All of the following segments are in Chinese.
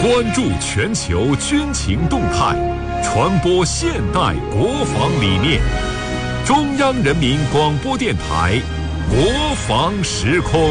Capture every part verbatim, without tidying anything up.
关注全球军情动态，传播现代国防理念。中央人民广播电台国防时空。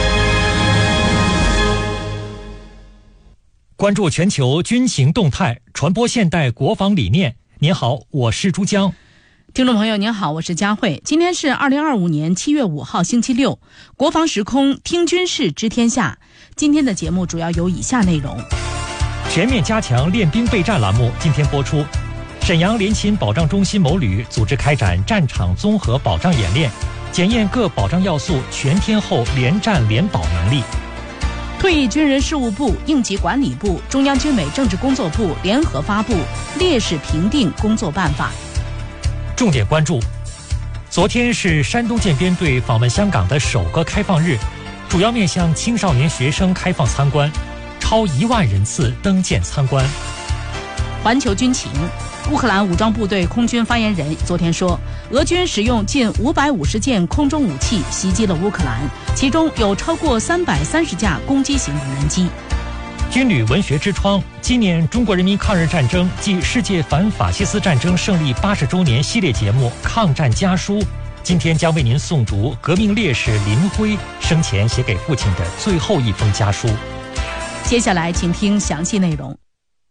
关注全球军情动态，传播现代国防理念。您好，我是珠江。 听众朋友您好，我是佳慧。今天是二零二五年七月五号星期六，国防时空听军事知天下。今天的节目主要有以下内容： 全面加强练兵备战栏目今天播出。沈阳联勤保障中心某旅组织开展战场综合保障演练，检验各保障要素全天候联战联保能力。 退役军人事务部、应急管理部、中央军委政治工作部联合发布烈士评定工作办法。 重点关注：昨天是山东舰编队访问香港的首个开放日，主要面向青少年学生开放参观，超一万人次登舰参观。 环球军情，乌克兰武装部队空军发言人昨天说，俄军使用近五百五十件空中武器袭击了乌克兰，其中有超过三百三十架攻击型无人机。 军旅文学之窗，今年中国人民抗日战争暨世界反法西斯战争胜利八十周年系列节目《抗战家书》，今天将为您诵读革命烈士林辉生前写给父亲的最后一封家书。 接下来请听详细内容。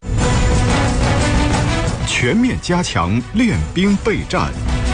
全面加强练兵备战。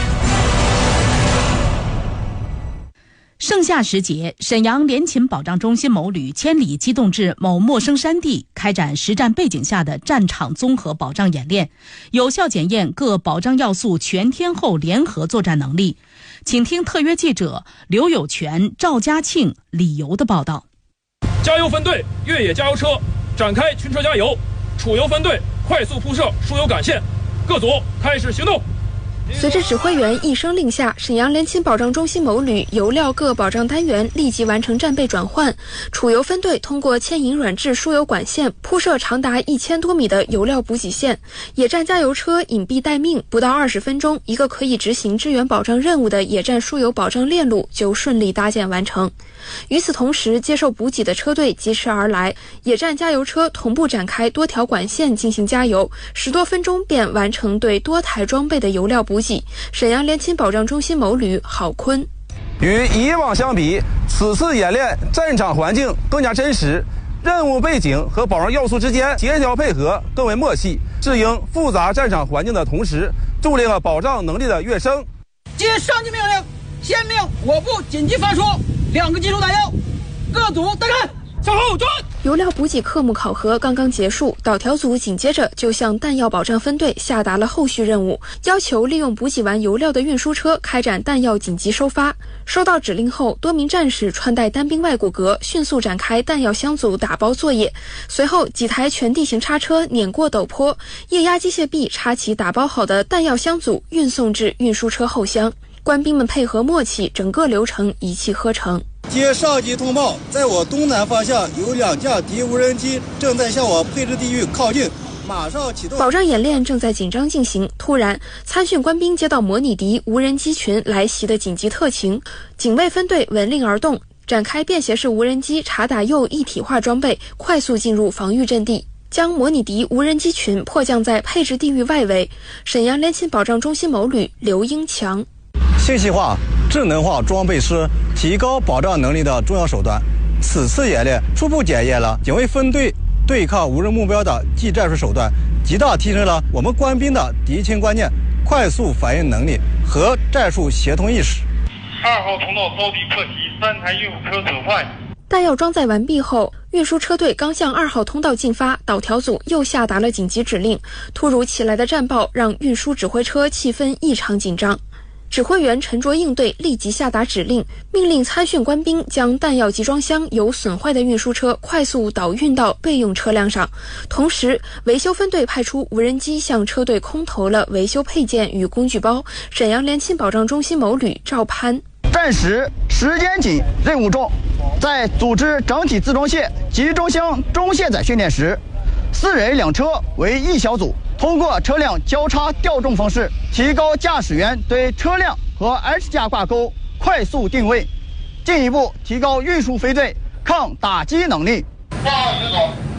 盛夏时节，沈阳联勤保障中心某旅千里机动至某陌生山地，开展实战背景下的战场综合保障演练，有效检验各保障要素全天候联合作战能力。请听特约记者刘有全、赵家庆、李游的报道。 加油分队越野加油车展开群车加油，储油分队快速铺设输油管线，各组开始行动。 随着指挥员一声令下，沈阳联勤保障中心某旅油料各保障单元立即完成战备转换。储油分队通过牵引软质输油管线铺设长达一千多米的油料补给线，野战加油车隐蔽待命，不到二十分钟，一个可以执行支援保障任务的野战输油保障链路就顺利搭建完成。与此同时，接受补给的车队疾驰而来，野战加油车同步展开多条管线进行加油，十多分钟便完成对多台装备的油料补给。沈阳联勤保障中心某旅郝坤： 与以往相比，此次演练战场环境更加真实，任务背景和保障要素之间协调配合更为默契，适应复杂战场环境的同时，助力了保障能力的跃升。 接上级命令，现命我部紧急发出两个技术弹药，各组待战，向后转。 油料补给科目考核刚刚结束，导调组紧接着就向弹药保障分队下达了后续任务，要求利用补给完油料的运输车开展弹药紧急收发。收到指令后，多名战士穿戴单兵外骨骼，迅速展开弹药箱组打包作业。随后，几台全地形叉车碾过陡坡，液压机械臂插起打包好的弹药箱组，运送至运输车后厢。官兵们配合默契，整个流程一气呵成。 接上级通报，在我东南方向有两架敌无人机正在向我配置地域靠近，马上启动。 保障演练正在紧张进行，突然参训官兵接到模拟敌无人机群来袭的紧急特情，警卫分队闻令而动，展开便携式无人机察打右一体化装备，快速进入防御阵地，将模拟敌无人机群迫降在配置地域外围。沈阳联勤保障中心某旅刘英强： 信息化、智能化装备是提高保障能力的重要手段。此次演练初步检验了警卫分队对抗无人目标的技战术手段，极大提升了我们官兵的敌情观念、快速反应能力和战术协同意识。 二号通道遭敌破袭，三台运输车损坏。 弹药装载完毕后，运输车队刚向二号通道进发，导调组又下达了紧急指令。突如其来的战报让运输指挥车气氛异常紧张。指挥员沉着应对，立即下达指令，命令参训官兵将弹药集装箱由损坏的运输车快速导运到备用车辆上。同时，维修分队派出无人机向车队空投了维修配件与工具包。沈阳联勤保障中心某旅赵攀： 战时时间紧，任务重，在组织整体自装卸、集中箱中卸载训练时，四人两车为一小组，通过车辆交叉调重方式，提高驾驶员对车辆和 H 架挂钩快速定位，进一步提高运输飞队抗打击能力。 挂指导，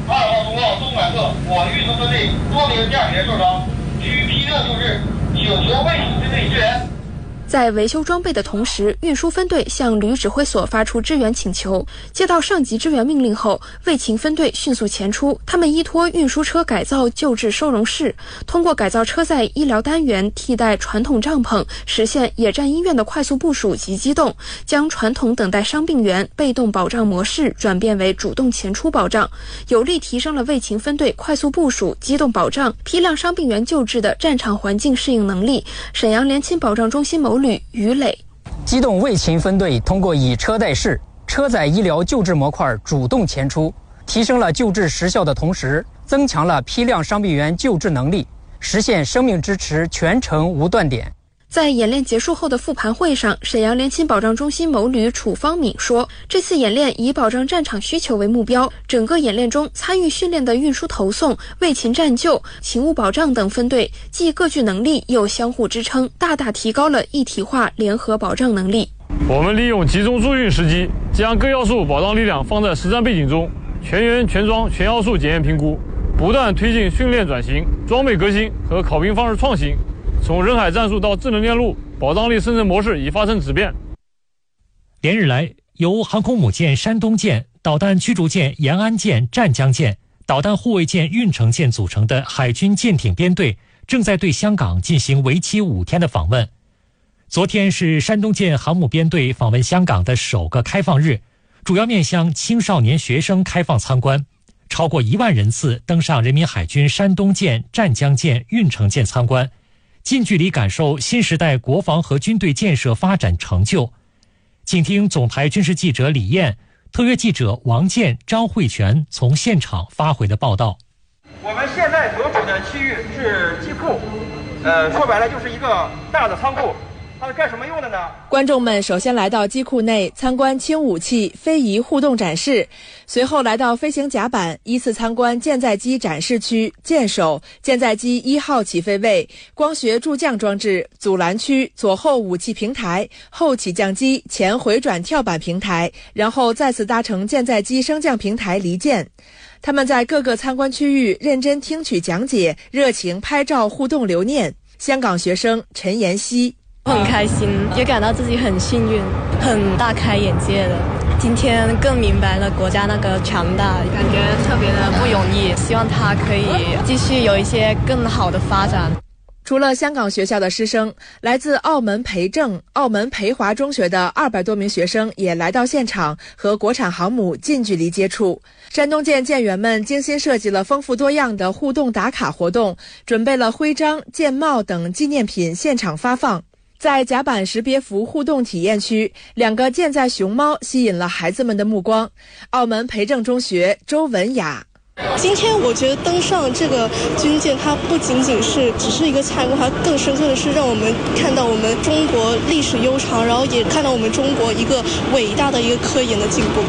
二号通道东南侧，我运输分队多名驾驶员受伤，需批量救治，请求卫警分队支援。 在维修装备的同时，运输分队向旅指挥所发出支援请求。接到上级支援命令后，卫勤分队迅速前出。他们依托运输车改造救治收容室，通过改造车载医疗单元替代传统帐篷，实现野战医院的快速部署及机动，将传统等待伤病员被动保障模式转变为主动前出保障，有力提升了卫勤分队快速部署、机动保障、批量伤病员救治的战场环境适应能力。沈阳联勤保障中心某旅于磊， 机动卫勤分队通过以车代市、车载医疗救治模块主动前出，提升了救治时效的同时，增强了批量伤病员救治能力，实现生命支持全程无断点。 在演练结束后的复盘会上，沈阳联勤保障中心某旅楚方敏说，这次演练以保障战场需求为目标，整个演练中参与训练的运输投送、卫勤战救、勤务保障等分队既各具能力又相互支撑，大大提高了一体化联合保障能力。 我们利用集中驻运时机，将各要素保障力量放在实战背景中，全员全装全要素检验评估，不断推进训练转型、装备革新和考评方式创新。从人海战术到智能链路，保障力生成模式已发生质变。 连日来，由航空母舰山东舰、导弹驱逐舰延安舰、湛江舰、导弹护卫舰运城舰组成的海军舰艇编队正在对香港进行为期五天的访问。昨天是山东舰航母编队访问香港的首个开放日，主要面向青少年学生开放参观，超过一万人次登上人民海军山东舰、湛江舰、运城舰参观，近距离感受新时代国防和军队建设发展成就。请听总台军事记者李燕、特约记者王健、张慧全从现场发回的报道。 我们现在所处的区域是机库，呃，说白了就是一个大的仓库。它是干什么用的呢？ 观众们首先来到机库内参观轻武器飞仪互动展示，随后来到飞行甲板，依次参观舰载机展示区、舰首、舰载机一号起飞位、光学助降装置、阻拦区、左后武器平台、后起降机、前回转跳板平台，然后再次搭乘舰载机升降平台离舰。他们在各个参观区域认真听取讲解，热情拍照互动留念。香港学生陈妍希， 很开心，也感到自己很幸运，很大开眼界的。今天更明白了国家那个强大，感觉特别的不容易，希望它可以继续有一些更好的发展。 除了香港学校的师生，来自澳门培正、澳门培华中学的二百多名学生也来到现场，和国产航母近距离接触。山东舰舰员们精心设计了丰富多样的互动打卡活动，准备了徽章、舰帽等纪念品现场发放。在甲板识别服互动体验区，两个舰载熊猫吸引了孩子们的目光。澳门培正中学周文雅， 今天我觉得登上这个军舰，它不仅仅是只是一个参观，它更深刻的是让我们看到我们中国历史悠长，然后也看到我们中国一个伟大的一个科研的进步。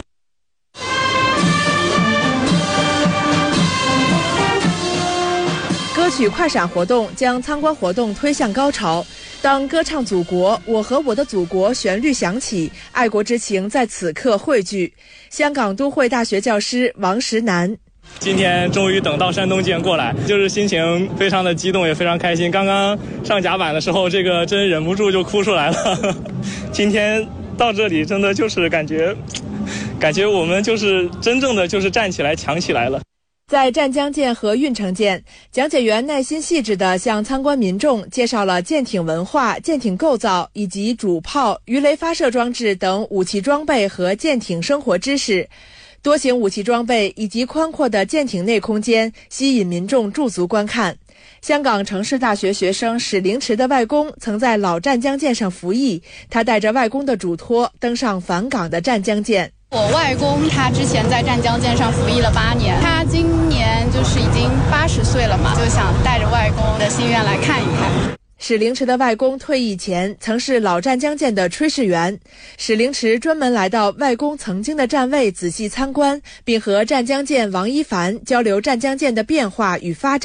歌曲快闪活动将参观活动推向高潮。当歌唱祖国，我和我的祖国旋律响起，爱国之情在此刻汇聚。香港都会大学教师王石南， 今天终于等到山东舰过来，就是心情非常的激动，也非常开心。刚刚上甲板的时候，这个真忍不住就哭出来了。今天到这里，真的就是感觉，感觉我们就是真正的就是站起来、强起来了。 在湛江舰和运城舰，讲解员耐心细致地向参观民众介绍了舰艇文化、舰艇构造以及主炮、鱼雷发射装置等武器装备和舰艇生活知识。多型武器装备以及宽阔的舰艇内空间吸引民众驻足观看。香港城市大学学生史凌迟的外公曾在老湛江舰上服役，他带着外公的嘱托登上返港的湛江舰。 我外公他之前在湛江舰上服役了八年，他今年就是已经八十岁了嘛，就想带着外公的心愿来看一看。 史凌迟的外公退役前曾是老湛江舰的炊事员，史凌迟专门来到外公曾经的站位仔细参观，并和湛江舰王一凡交流湛江舰的变化与发展。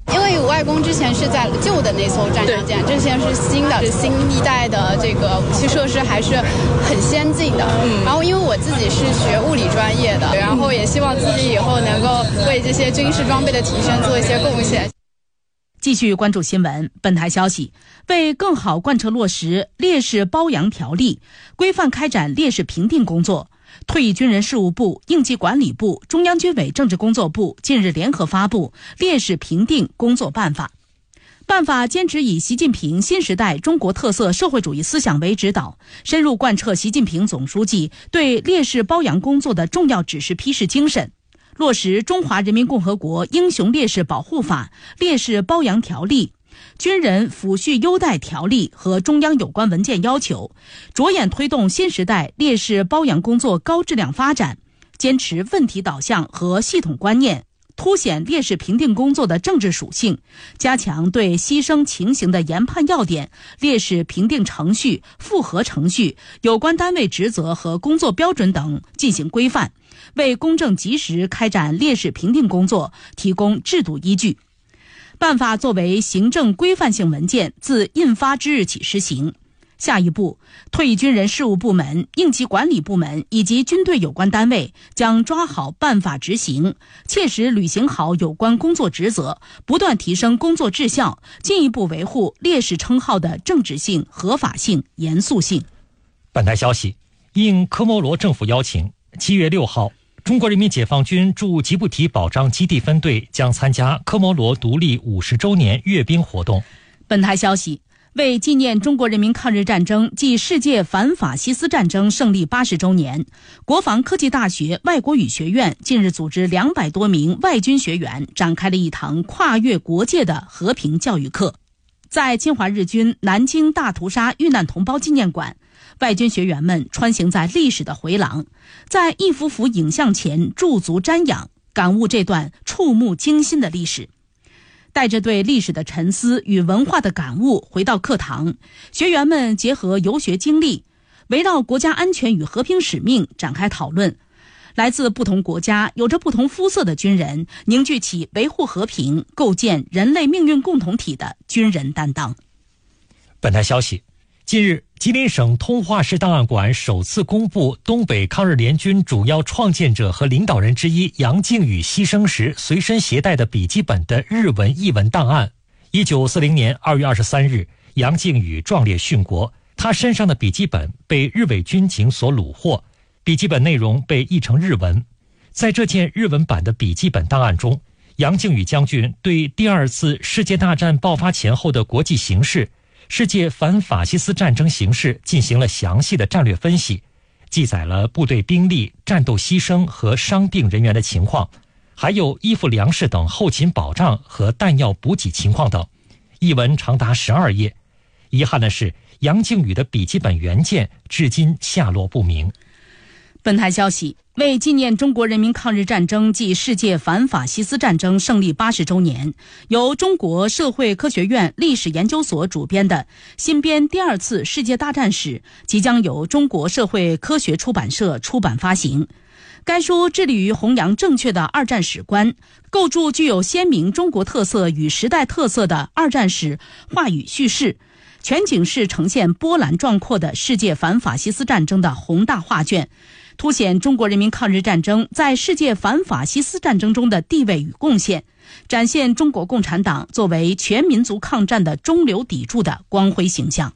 因为我外公之前是在旧的那艘战江舰，这些是新的，是新一代的这个武器设施还是很先进的。嗯，然后因为我自己是学物理专业的，然后也希望自己以后能够为这些军事装备的提升做一些贡献。 继续关注新闻。本台消息，为更好贯彻落实烈士褒扬条例，规范开展烈士评定工作，退役军人事务部、应急管理部、中央军委政治工作部近日联合发布《烈士评定工作办法》。办法坚持以习近平新时代中国特色社会主义思想为指导，深入贯彻习近平总书记对烈士褒扬工作的重要指示批示精神，落实《中华人民共和国英雄烈士保护法》、烈士褒扬条例、军人抚恤优待条例和中央有关文件要求，着眼推动新时代烈士褒扬工作高质量发展，坚持问题导向和系统观念，凸显烈士评定工作的政治属性，加强对牺牲情形的研判要点、烈士评定程序、复核程序、有关单位职责和工作标准等进行规范，为公正及时开展烈士评定工作提供制度依据。办法作为行政规范性文件，自印发之日起施行。下一步，退役军人事务部门、应急管理部门以及军队有关单位将抓好办法执行，切实履行好有关工作职责，不断提升工作质效，进一步维护烈士称号的政治性、合法性、严肃性。 本台消息，应科摩罗政府邀请，七月六号，中国人民解放军驻吉布提保障基地分队将参加科摩罗独立五十周年阅兵活动。 本台消息，为纪念中国人民抗日战争暨世界反法西斯战争胜利八十周年，国防科技大学外国语学院近日组织两百多名外军学员展开了一堂跨越国界的和平教育课。在侵华日军南京大屠杀遇难同胞纪念馆，外军学员们穿行在历史的回廊，在一幅幅影像前驻足瞻仰，感悟这段触目惊心的历史。带着对历史的沉思与文化的感悟回到课堂，学员们结合游学经历，围绕国家安全与和平使命展开讨论。来自不同国家、有着不同肤色的军人凝聚起维护和平、构建人类命运共同体的军人担当。 本台消息，近日，吉林省通化市档案馆首次公布东北抗日联军主要创建者和领导人之一杨靖宇牺牲时随身携带的笔记本的日文译文档案。一九四零年二月二十三日，杨靖宇壮烈殉国，他身上的笔记本被日伪军警所虏获，笔记本内容被译成日文。在这件日文版的笔记本档案中，杨靖宇将军对第二次世界大战爆发前后的国际形势、世界反法西斯战争形势进行了详细的战略分析，记载了部队兵力、战斗牺牲和伤病人员的情况，还有衣服、粮食等后勤保障和弹药补给情况等。译文长达十二页。遗憾的是，杨靖宇的笔记本原件至今下落不明。 本台消息，为纪念中国人民抗日战争暨世界反法西斯战争胜利八十周年，由中国社会科学院历史研究所主编的新编第二次世界大战史即将由中国社会科学出版社出版发行。该书致力于弘扬正确的二战史观，构筑具有鲜明中国特色与时代特色的二战史话语叙事，全景式呈现波澜壮阔的世界反法西斯战争的宏大画卷，凸显中国人民抗日战争在世界反法西斯战争中的地位与贡献，展现中国共产党作为全民族抗战的中流砥柱的光辉形象。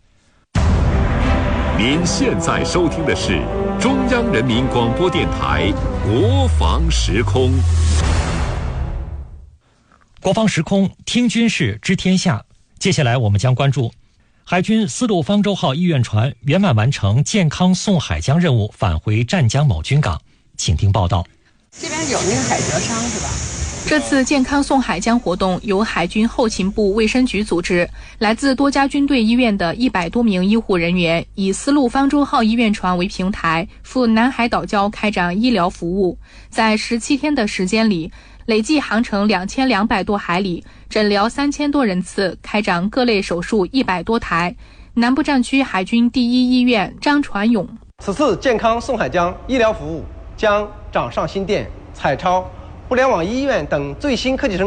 您现在收听的是中央人民广播电台国防时空。 国防时空，听军事知天下。接下来我们将关注海军丝路方舟号医院船圆满完成健康送海江任务，返回湛江某军港。请听报道。 这边有那个海蜇伤是吧？ 这次健康送海江活动由海军后勤部卫生局组织，来自多家军队医院的一百多名医护人员以丝路方舟号医院船为平台，赴南海岛礁开展医疗服务。在十七天的时间里，累计航程两千两百多海里，诊疗三千多人次，开展各类手术一百多台。南部战区海军第一医院张传勇： 此次健康送海江医疗服务将掌上新电、彩超、互联网医院等最新科技成果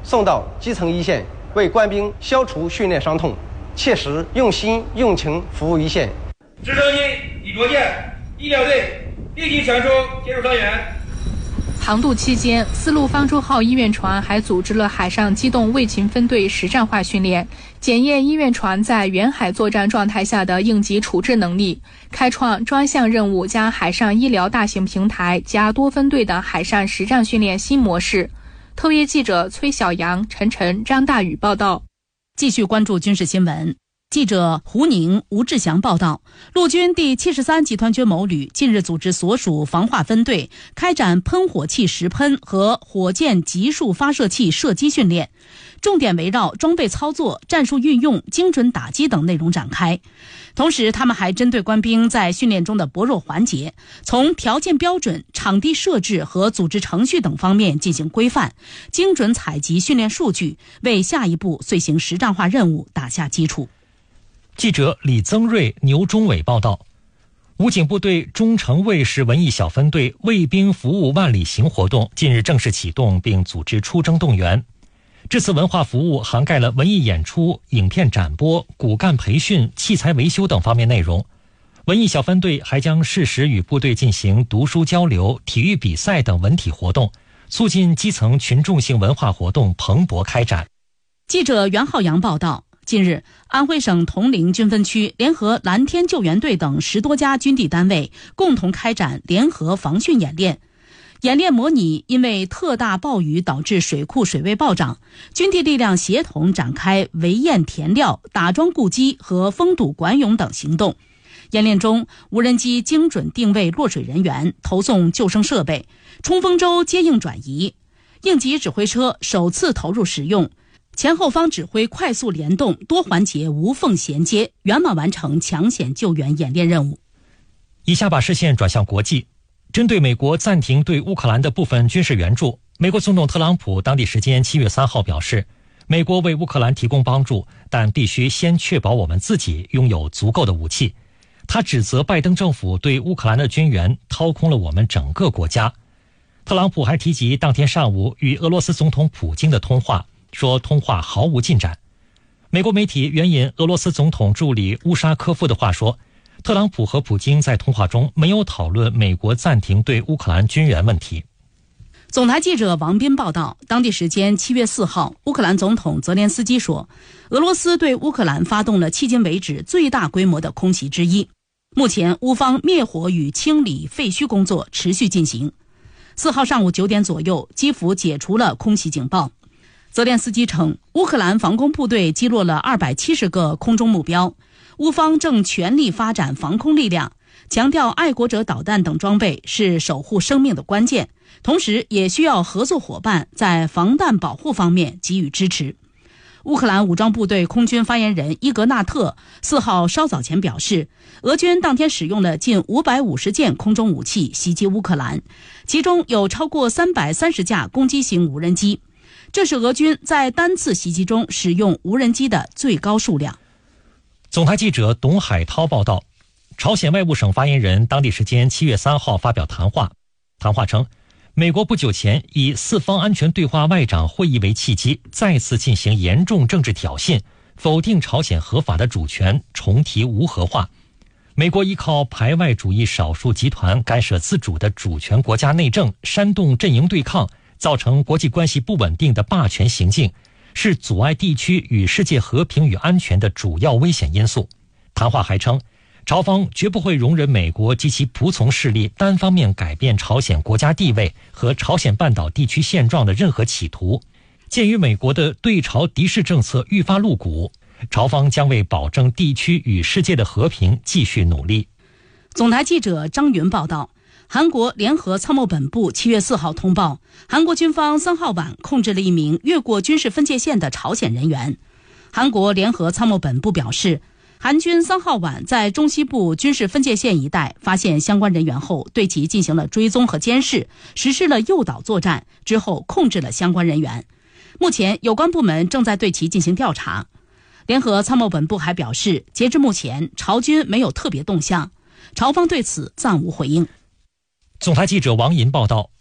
送到基层一线，为官兵消除训练伤痛，切实用心用情服务一线。 直升机已着舰，医疗队立即传出接入伤员。 航渡期间，丝路方舟号医院船还组织了海上机动卫勤分队实战化训练，检验医院船在远海作战状态下的应急处置能力，开创专项任务加海上医疗大型平台加多分队的海上实战训练新模式。特约记者崔小阳、陈晨、张大宇报道。 继续关注军事新闻。记者胡宁、吴志祥报道，陆军第七十三集团军某旅近日组织所属防化分队开展喷火器实喷和火箭集束发射器射击训练，重点围绕装备操作、战术运用、精准打击等内容展开。同时，他们还针对官兵在训练中的薄弱环节，从条件标准、场地设置和组织程序等方面进行规范，精准采集训练数据，为下一步遂行实战化任务打下基础。 记者李增瑞、牛忠伟报道，武警部队中城卫士文艺小分队卫兵服务万里行活动近日正式启动，并组织出征动员。这次文化服务涵盖了文艺演出、影片展播、骨干培训、器材维修等方面内容。文艺小分队还将适时与部队进行读书交流、体育比赛等文体活动，促进基层群众性文化活动蓬勃开展。 记者袁浩洋报道，近日，安徽省铜陵军分区联合蓝天救援队等十多家军地单位共同开展联合防汛演练。演练模拟因为特大暴雨导致水库水位暴涨，军地力量协同展开围堰填料、打桩固基和封堵管涌等行动。演练中，无人机精准定位落水人员，投送救生设备，冲锋舟接应转移，应急指挥车首次投入使用，前后方指挥快速联动，多环节无缝衔接，圆满完成抢险救援演练任务。 以下把视线转向国际。针对美国暂停对乌克兰的部分军事援助，美国总统特朗普当地时间七月三号表示，美国为乌克兰提供帮助，但必须先确保我们自己拥有足够的武器。他指责拜登政府对乌克兰的军援掏空了我们整个国家。特朗普还提及当天上午与俄罗斯总统普京的通话，说通话毫无进展。美国媒体援引俄罗斯总统助理乌沙科夫的话说，特朗普和普京在通话中没有讨论美国暂停对乌克兰军援问题。 总台记者王斌报道，当地时间七月四号，乌克兰总统泽连斯基说，俄罗斯对乌克兰发动了迄今为止最大规模的空袭之一。目前，乌方灭火与清理废墟工作持续进行。四号上午九点左右，基辅解除了空袭警报。泽连斯基称，乌克兰防空部队击落了二百七十个空中目标，乌方正全力发展防空力量，强调爱国者导弹等装备是守护生命的关键，同时也需要合作伙伴在防弹保护方面给予支持。乌克兰武装部队空军发言人伊格纳特四号稍早前表示，俄军当天使用了近五百五十件空中武器袭击乌克兰，其中有超过三百三十架攻击型无人机，这是俄军在单次袭击中使用无人机的最高数量。 总台记者董海涛报道，朝鲜外务省发言人当地时间七月三号发表谈话，谈话称，美国不久前以四方安全对话外长会议为契机，再次进行严重政治挑衅，否定朝鲜合法的主权，重提无核化。美国依靠排外主义少数集团干涉自主的主权国家内政，煽动阵营对抗，造成国际关系不稳定的霸权行径，是阻碍地区与世界和平与安全的主要危险因素。谈话还称，朝方绝不会容忍美国及其仆从势力单方面改变朝鲜国家地位和朝鲜半岛地区现状的任何企图。鉴于美国的对朝敌视政策愈发露骨，朝方将为保证地区与世界的和平继续努力。 总台记者张云报道，韩国联合参谋本部七月四号通报，韩国军方三号晚控制了一名越过军事分界线的朝鲜人员。韩国联合参谋本部表示，韩军三号晚在中西部军事分界线一带发现相关人员后，对其进行了追踪和监视，实施了诱导作战，之后控制了相关人员。目前有关部门正在对其进行调查。联合参谋本部还表示，截至目前，朝军没有特别动向，朝方对此暂无回应。 总台记者王银报道，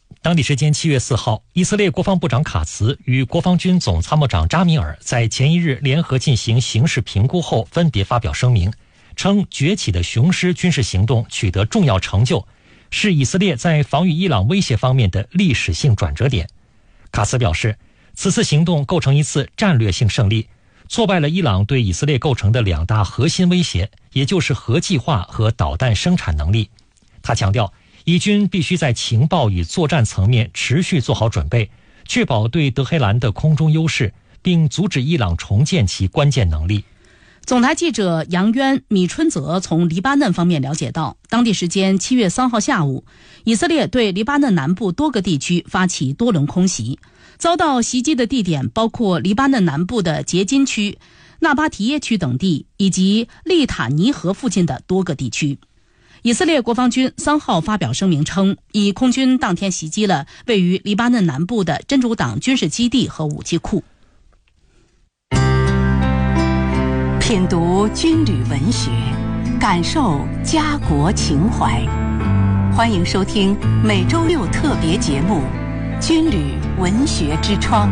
当地时间七月四号，以色列国防部长卡茨与国防军总参谋长扎米尔在前一日联合进行形势评估后，分别发表声明，称崛起的雄狮军事行动取得重要成就，是以色列在防御伊朗威胁方面的历史性转折点。卡茨表示，此次行动构成一次战略性胜利，挫败了伊朗对以色列构成的两大核心威胁，也就是核计划和导弹生产能力。他强调，以军必须在情报与作战层面持续做好准备，确保对德黑兰的空中优势，并阻止伊朗重建其关键能力。 总台记者杨渊、米春泽从黎巴嫩方面了解到，当地时间七月三号下午，以色列对黎巴嫩南部多个地区发起多轮空袭，遭到袭击的地点包括黎巴嫩南部的杰金区、纳巴提耶区等地，以及利塔尼河附近的多个地区。以色列国防军三号发表声明称，以空军当天袭击了位于黎巴嫩南部的真主党军事基地和武器库。 品读军旅文学，感受家国情怀。欢迎收听每周六特别节目《军旅文学之窗》。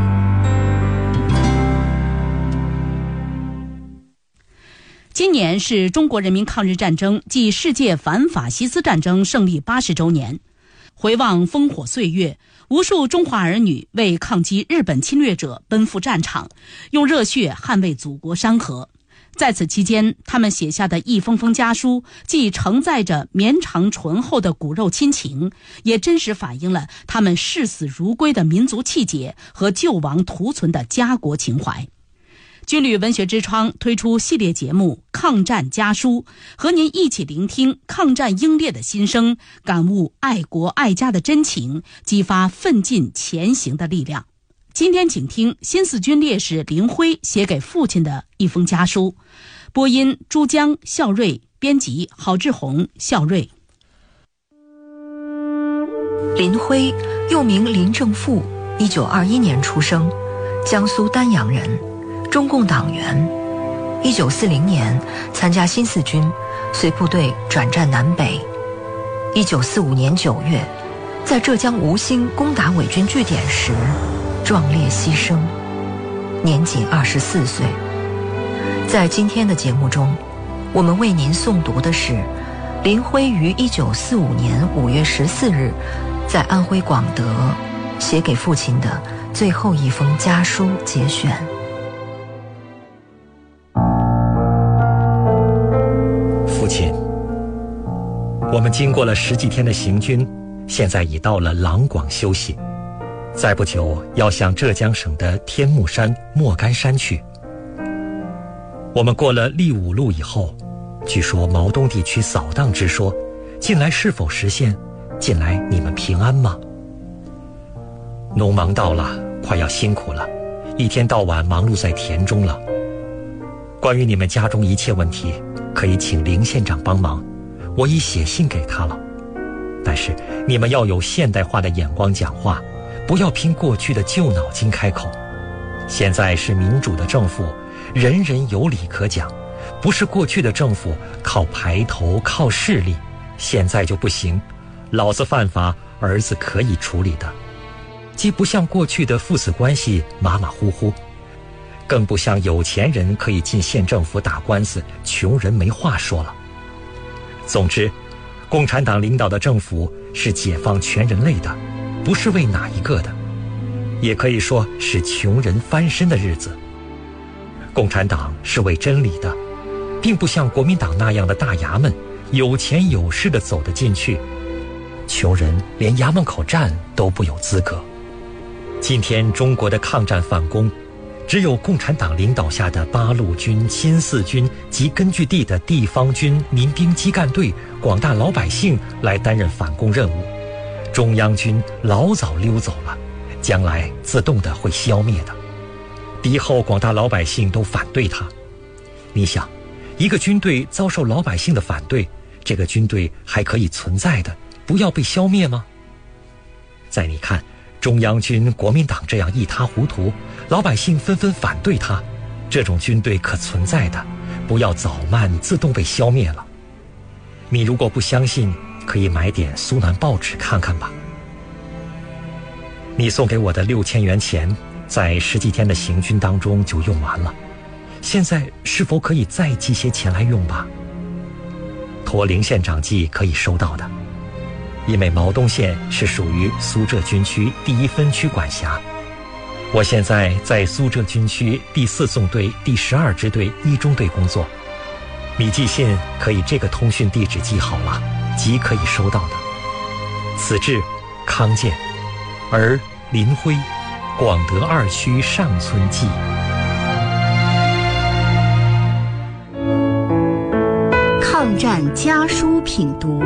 今年是中国人民抗日战争暨世界反法西斯战争胜利八十周年。回望烽火岁月，无数中华儿女为抗击日本侵略者奔赴战场，用热血捍卫祖国山河。在此期间，他们写下的一封封家书，既承载着绵长醇厚的骨肉亲情，也真实反映了他们视死如归的民族气节和救亡图存的家国情怀。军旅文学之窗推出系列节目《抗战家书》，和您一起聆听抗战英烈的心声，感悟爱国爱家的真情，激发奋进前行的力量。今天请听新四军烈士林辉写给父亲的一封家书。播音朱江、孝瑞，编辑郝志红、孝瑞。 林辉，又名林正富，一九二一年出生，江苏丹阳人，中共党员。一九四零年参加新四军，随部队转战南北。一九四五年九月，在浙江吴兴攻打伪军据点时，壮烈牺牲，年仅二十四岁。在今天的节目中，我们为您诵读的是林辉于一九四五年五月十四日在安徽广德写给父亲的最后一封家书节选。 父亲，我们经过了十几天的行军，现在已到了郎广休息，再不久要向浙江省的天目山、莫干山去。我们过了利武路以后，据说毛东地区扫荡之说，近来是否实现？近来你们平安吗？农忙到了，快要辛苦了，一天到晚忙碌在田中了。关于你们家中一切问题，可以请林县长帮忙，我已写信给他了。但是你们要有现代化的眼光讲话，不要凭过去的旧脑筋开口。现在是民主的政府，人人有理可讲，不是过去的政府靠排头靠势力，现在就不行。老子犯法，儿子可以处理的，既不像过去的父子关系马马虎虎，更不像有钱人可以进县政府打官司，穷人没话说了。总之，共产党领导的政府是解放全人类的，不是为哪一个的，也可以说是穷人翻身的日子。共产党是为真理的，并不像国民党那样的大衙门，有钱有势的走得进去，穷人连衙门口站都不有资格。今天中国的抗战反攻，只有共产党领导下的八路军、新四军及根据地的地方军、民兵基干队、广大老百姓来担任反攻任务。中央军老早溜走了，将来自动的会消灭的。敌后广大老百姓都反对他。你想，一个军队遭受老百姓的反对，这个军队还可以存在的，不要被消灭吗？再你看，中央军、国民党这样一塌糊涂，老百姓纷纷反对他，这种军队可存在的，不要早慢自动被消灭了。你如果不相信，可以买点苏南报纸看看吧。 你送给我的六千元钱，在十几天的行军当中就用完了，现在是否可以再寄些钱来用吧？托林县长寄可以收到的，因为毛东县是属于苏浙军区第一分区管辖。我现在在苏浙军区第四纵队第十二支队一中队工作。你寄信可以这个通讯地址记好了，即可以收到的。此致康健，而林辉，广德二区上村记。 抗战家书品读。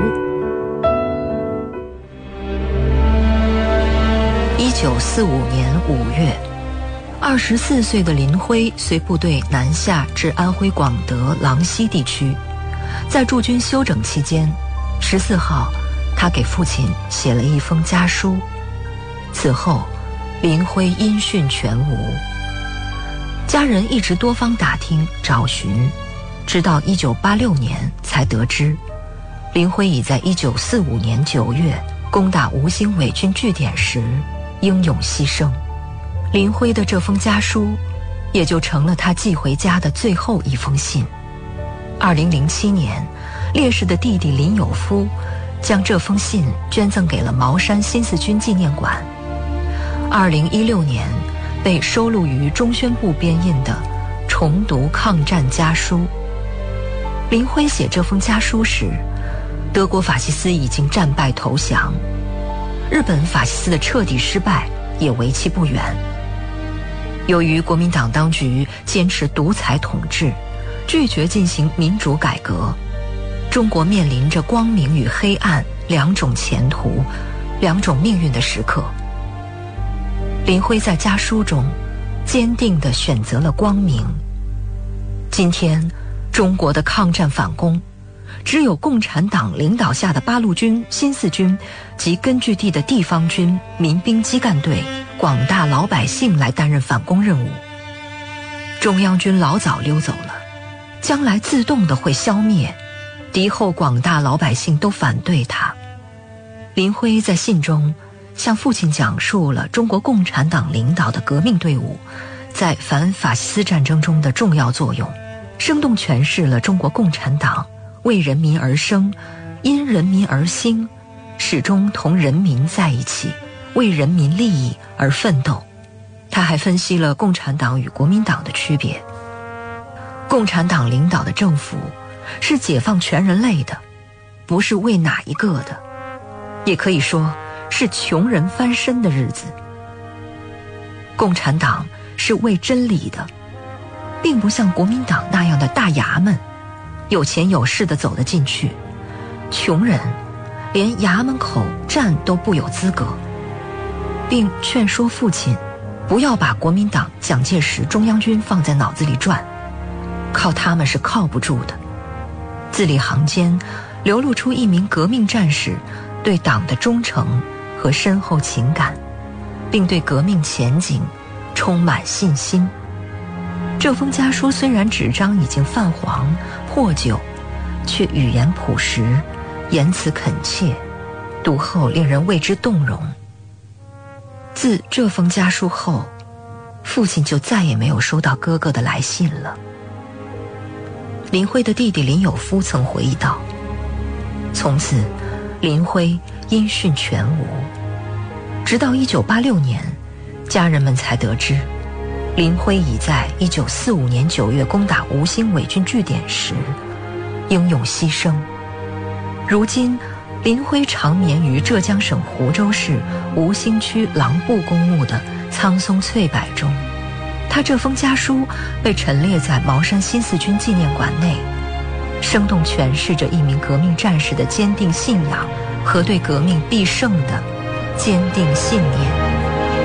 一九四五年五月，二十四岁的林辉随部队南下至安徽广德郎溪地区，在驻军休整期间，十四号，他给父亲写了一封家书。此后，林辉音讯全无。家人一直多方打听找寻，直到一九八六年才得知，林辉已在一九四五年九月攻打吴兴伪军据点时英勇牺牲。林辉的这封家书也就成了他寄回家的最后一封信。二零零七年，烈士的弟弟林有夫将这封信捐赠给了茅山新四军纪念馆。二零一六年，被收录于中宣部编印的《重读抗战家书》。林辉写这封家书时，德国法西斯已经战败投降，日本法西斯的彻底失败也为期不远。由于国民党当局坚持独裁统治，拒绝进行民主改革，中国面临着光明与黑暗两种前途、两种命运的时刻。林辉在家书中坚定地选择了光明。今天，中国的抗战反攻，只有共产党领导下的八路军、新四军及根据地的地方军、民兵基干队、广大老百姓来担任反攻任务。中央军老早溜走了，将来自动的会消灭，敌后广大老百姓都反对他。林辉在信中向父亲讲述了中国共产党领导的革命队伍在反法西斯战争中的重要作用，生动诠释了中国共产党为人民而生，因人民而兴，始终同人民在一起，为人民利益而奋斗。他还分析了共产党与国民党的区别。共产党领导的政府是解放全人类的，不是为哪一个的，也可以说是穷人翻身的日子。共产党是为真理的，并不像国民党那样的大衙门，有钱有势的走得进去，穷人连衙门口站都不有资格，并劝说父亲不要把国民党、蒋介石、中央军放在脑子里转，靠他们是靠不住的。字里行间流露出一名革命战士对党的忠诚和深厚情感，并对革命前景充满信心。这封家书虽然纸张已经泛黄破旧，却语言朴实，言辞恳切，读后令人为之动容。自这封家书后，父亲就再也没有收到哥哥的来信了。林辉的弟弟林有夫曾回忆道，从此林辉音讯全无，直到一九八六年，家人们才得知林辉已在一九四五年九月攻打吴兴伪军据点时英勇牺牲。如今林辉长眠于浙江省湖州市吴兴区郎埠公墓的苍松翠柏中，他这封家书被陈列在茅山新四军纪念馆内，生动诠释着一名革命战士的坚定信仰和对革命必胜的坚定信念。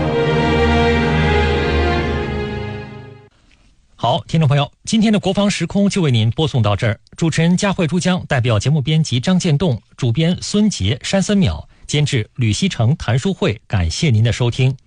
好，听众朋友，今天的国防时空就为您播送到这儿。主持人佳慧珠江，代表节目编辑张建栋，主编孙杰、山森淼，监制吕希成、谭淑慧，感谢您的收听。